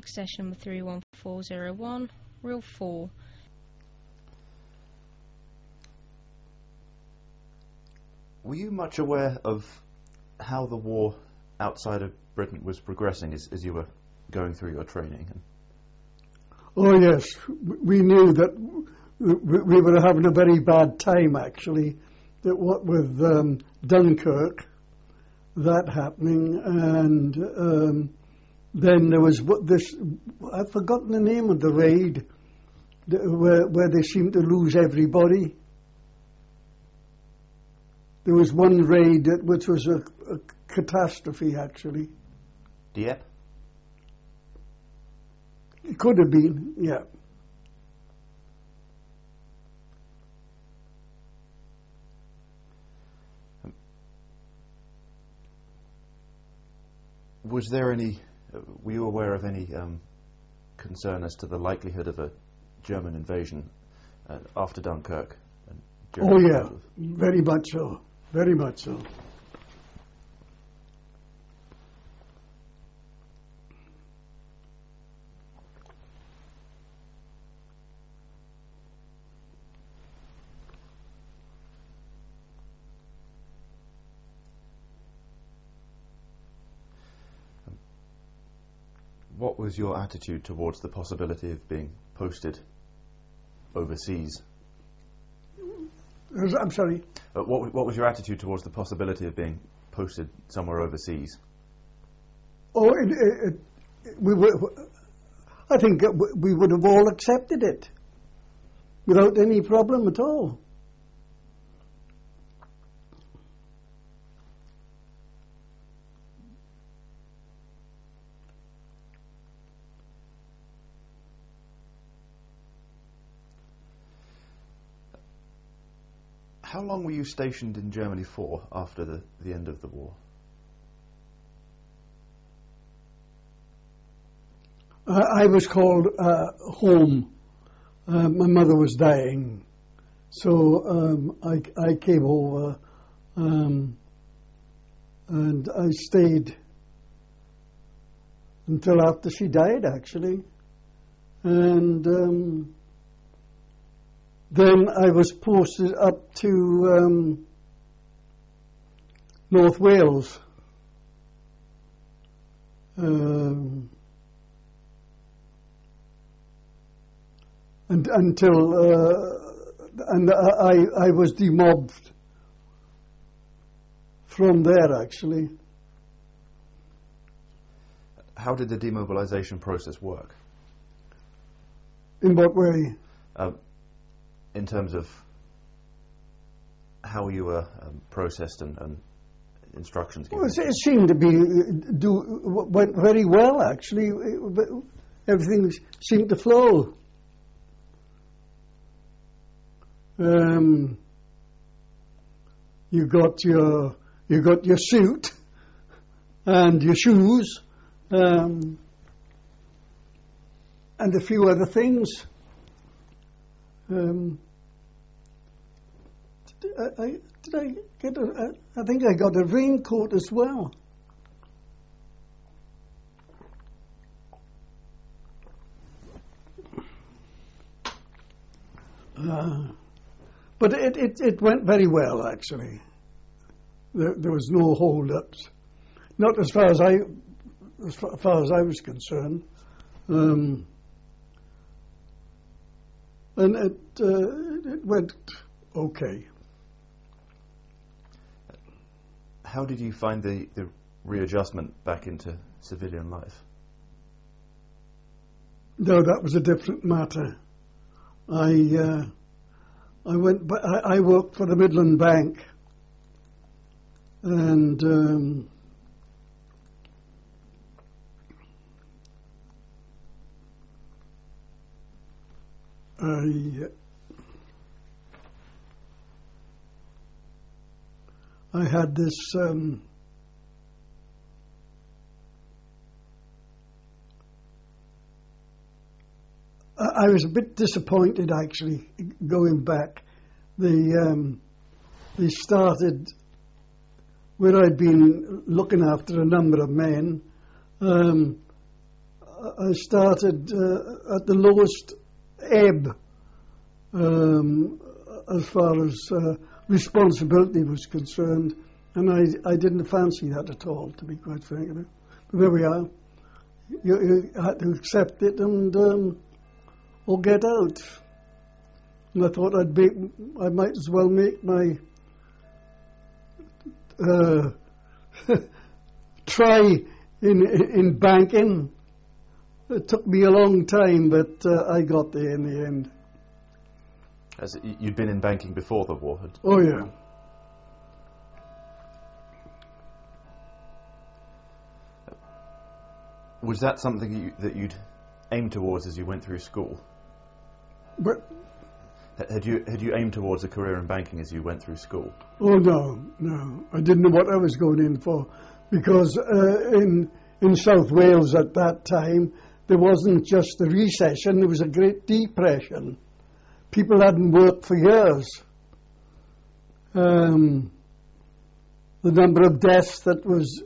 succession number 31401, reel 4. Were you much aware of how the war outside of Britain was progressing as you were going through your training? Oh yes, we knew that we were having a very bad time actually. That what with Dunkirk, that happening, and then there was I've forgotten the name of the raid, where they seemed to lose everybody. There was one raid which was a catastrophe actually. Dieppe? It could have been, yeah. Was there any, were you aware of any concern as to the likelihood of a German invasion after Dunkirk? Oh yeah, very much so, very much so. What was your attitude towards the possibility of being posted overseas? I'm sorry? What was your attitude towards the possibility of being posted somewhere overseas? Oh, I think we would have all accepted it without any problem at all. How long were you stationed in Germany for after the end of the war? I was called home. My mother was dying, so I came over, and I stayed until after she died, actually, and then I was posted up to North Wales. And I was demobbed from there, actually. How did the demobilization process work? In what way? In terms of how you were processed and instructions given? Well, it seemed to be went very well, actually. Everything seemed to flow. You got your suit and your shoes, and a few other things. Did I get I think I got a raincoat as well. But it went very well, actually. There was no hold-ups, not as far as I was concerned, and it went okay. How did you find the readjustment back into civilian life? No, that was a different matter. I worked for the Midland Bank, and I had this I was a bit disappointed, actually, going back. They started where I'd been looking after a number of men. I started at the lowest ebb as far as responsibility was concerned, and I didn't fancy that at all, to be quite frank. But there we are. You had to accept it and or get out. And I thought I might as well make my try in banking. It took me a long time, but I got there in the end. As you'd been in banking before the war? Oh yeah. Was that something that you'd aimed towards as you went through school? But Had you aimed towards a career in banking as you went through school? oh no, I didn't know what I was going in for, because in South Wales at that time there wasn't just a recession; there was a Great Depression. People hadn't worked for years. The number of deaths that was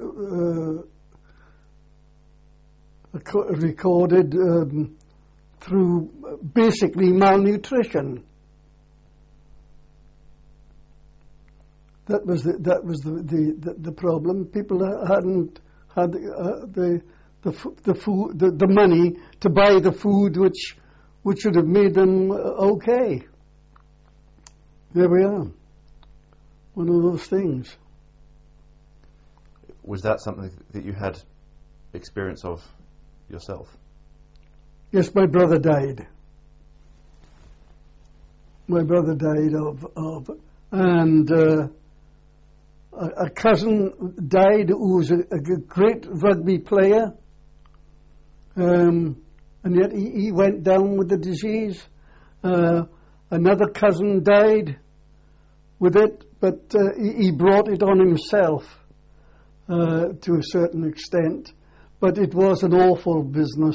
recorded through basically malnutrition. That was the problem. People hadn't had the food, the money to buy the food which would have made them okay. There we are. One of those things. Was that something that you had experience of yourself? Yes, my brother died. My brother died of and a cousin died who was a great rugby player, and yet he went down with the disease. Another cousin died with it, but he brought it on himself to a certain extent. But it was an awful business.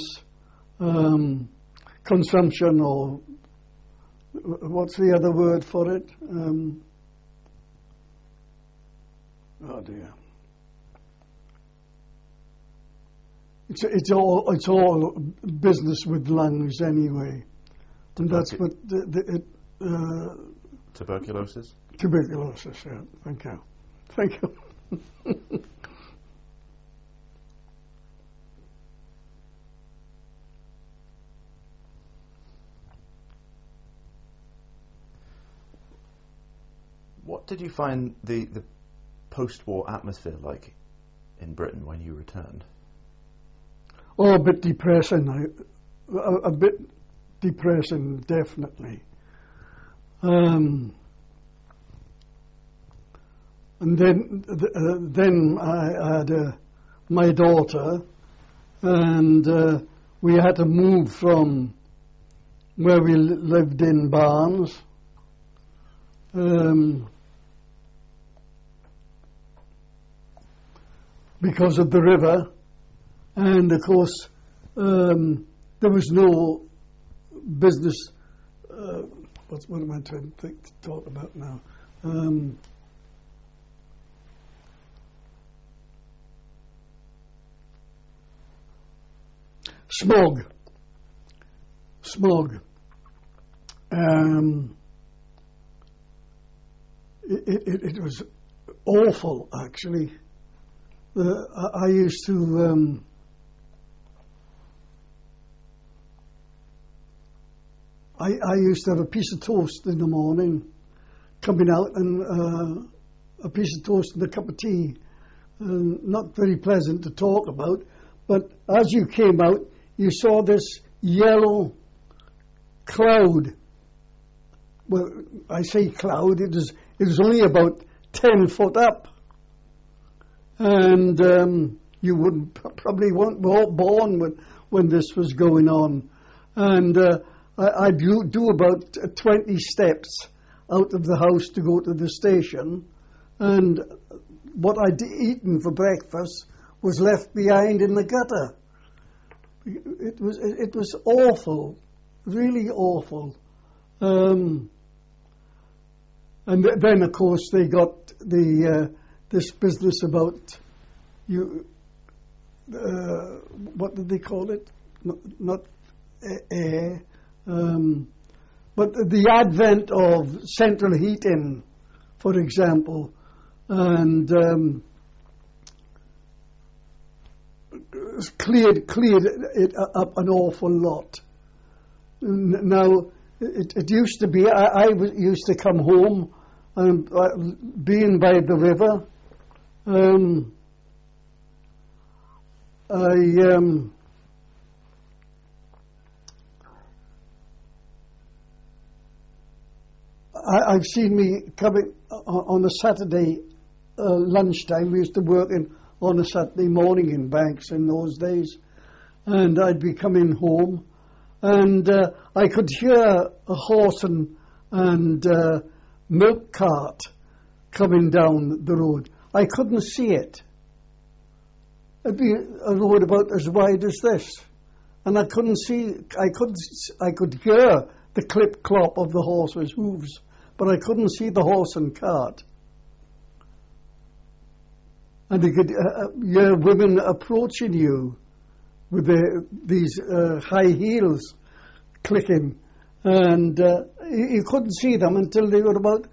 Consumption, or what's the other word for it? Oh dear. It's all business with lungs anyway, and that's what Tuberculosis. Tuberculosis. Yeah. Thank you. What did you find the post-war atmosphere like in Britain when you returned? Oh, a bit depressing. A bit depressing, definitely. And then I had my daughter, and we had to move from where we lived in Barnes. Because of the river, and of course there was no business. What am I trying to talk about now? Smog. It was awful, actually. I used to I used to have a piece of toast in the morning, coming out, and a piece of toast and a cup of tea. Not very pleasant to talk about, but as you came out, you saw this yellow cloud. Well, I say cloud, it was only about 10 foot up. And you probably weren't born when this was going on. And I do about 20 steps out of the house to go to the station. And what I'd eaten for breakfast was left behind in the gutter. It was awful, really awful. And then, of course, they got this business about what did they call it? not air, but the advent of central heating, for example, and cleared it up an awful lot. Now, it used to be, used to come home and being by the river, I've seen me coming on a Saturday lunchtime. We used to work on a Saturday morning in banks in those days, and I'd be coming home, and I could hear a horse and milk cart coming down the road. I couldn't see it. It'd be a road about as wide as this, and I couldn't see. I could hear the clip clop of the horse's hooves, but I couldn't see the horse and cart. And you could hear women approaching you with these high heels clicking, and you couldn't see them until they were about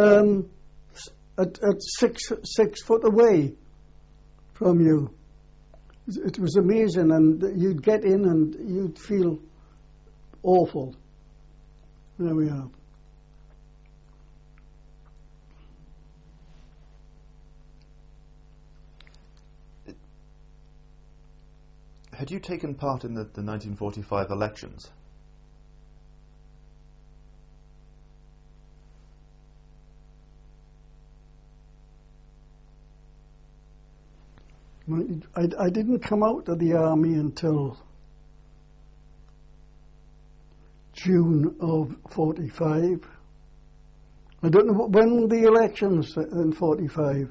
at 6 foot away from you. It was amazing, and you'd get in and you'd feel awful. There we are. Had you taken part in the 1945 elections? I didn't come out of the army until June of 45. I don't know when were the elections in 45.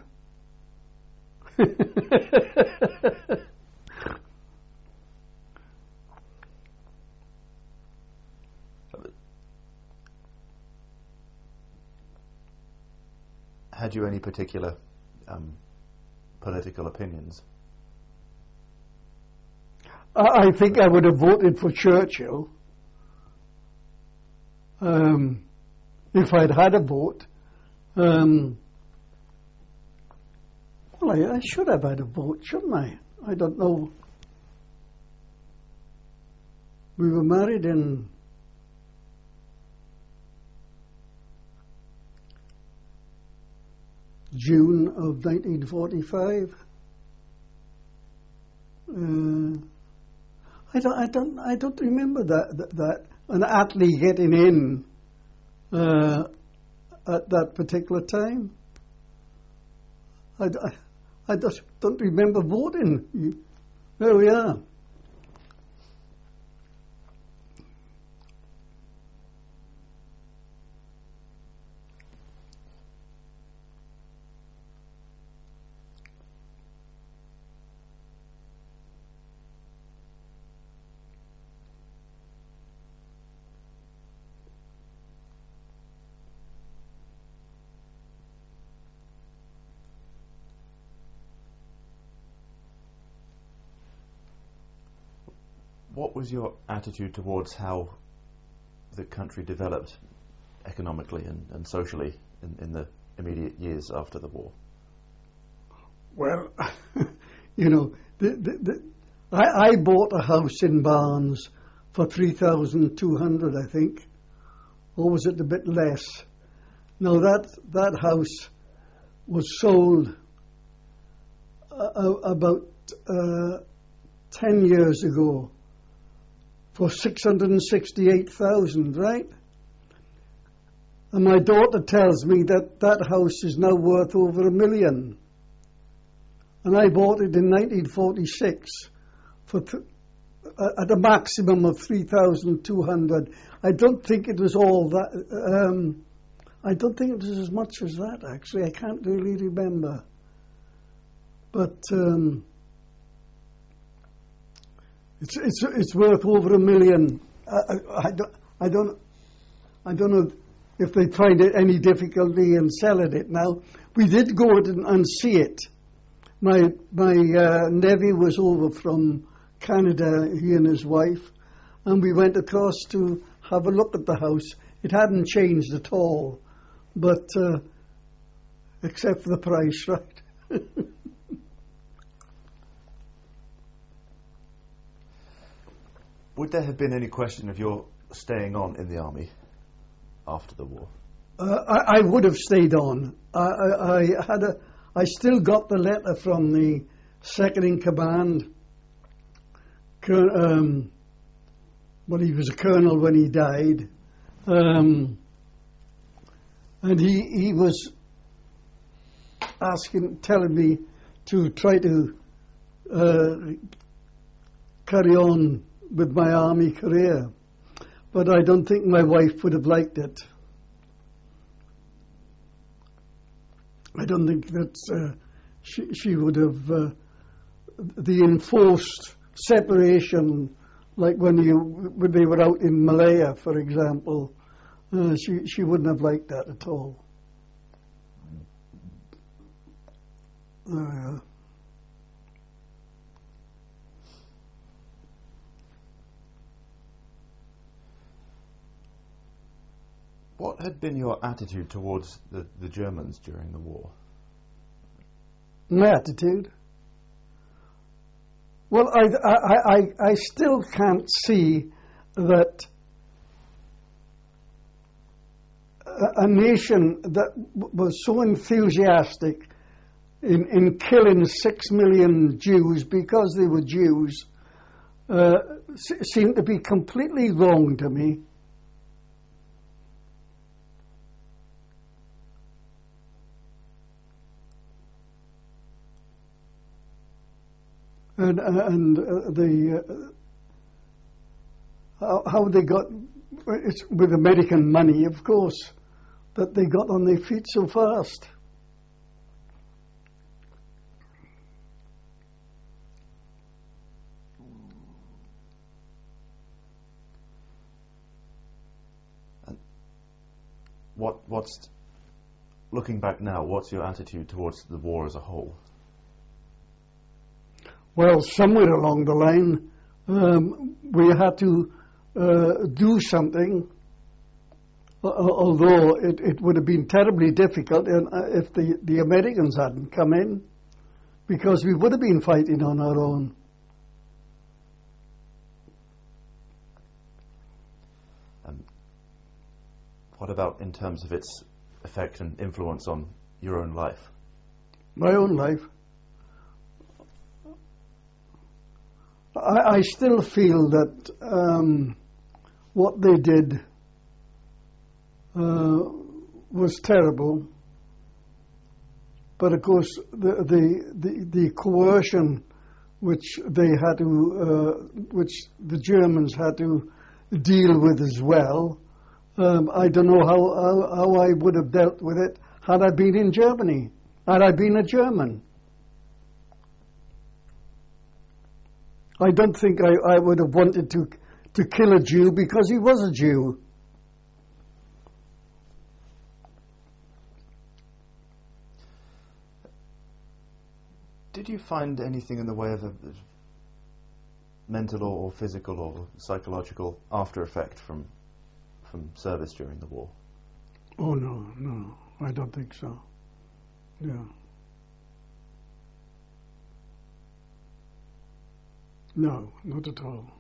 Had you any particular political opinions? I think I would have voted for Churchill if I'd had a vote. Well, I should have had a vote, shouldn't I? I don't know. We were married in June of 1945. I don't remember that an Attlee getting in at that particular time. I just don't remember voting. There we are. What was your attitude towards how the country developed economically and socially in the immediate years after the war? Well, you know, I bought a house in Barnes for 3,200, I think, or was it a bit less? No, that house was sold about 10 years ago for 668,000, right? And my daughter tells me that house is now worth over $1 million. And I bought it in 1946 for at a maximum of 3,200. I don't think it was all that. I don't think it was as much as that, actually. I can't really remember. But it's worth over $1 million. I don't know if they find it any difficulty in selling it now. We did go and see it. My nephew was over from Canada, he and his wife, and we went across to have a look at the house. It hadn't changed at all, but except for the price, right? Would there have been any question of your staying on in the army after the war? I would have stayed on. I still got the letter from the second in command. Well, he was a colonel when he died, and he was telling me to try to carry on with my army career, but I don't think my wife would have liked it. I don't think that she would have the enforced separation, like when they were out in Malaya, for example. She wouldn't have liked that at all. What had been your attitude towards the Germans during the war? My attitude? Well, I still can't see that a nation that was so enthusiastic in killing 6 million Jews because they were Jews seemed to be completely wrong to me. And how they got, it's with American money, of course, that they got on their feet so fast. And what's looking back now, what's your attitude towards the war as a whole? Well, somewhere along the line, we had to do something, although it would have been terribly difficult if the Americans hadn't come in, because we would have been fighting on our own. What about in terms of its effect and influence on your own life? My own life? I still feel that what they did was terrible, but of course the coercion which they had to, which the Germans had to deal with as well. I don't know how I would have dealt with it had I been in Germany, had I been a German. I don't think I would have wanted to kill a Jew because he was a Jew. Did you find anything in the way of a mental or physical or psychological after effect from service during the war? Oh, no, I don't think so. Yeah. No, not at all.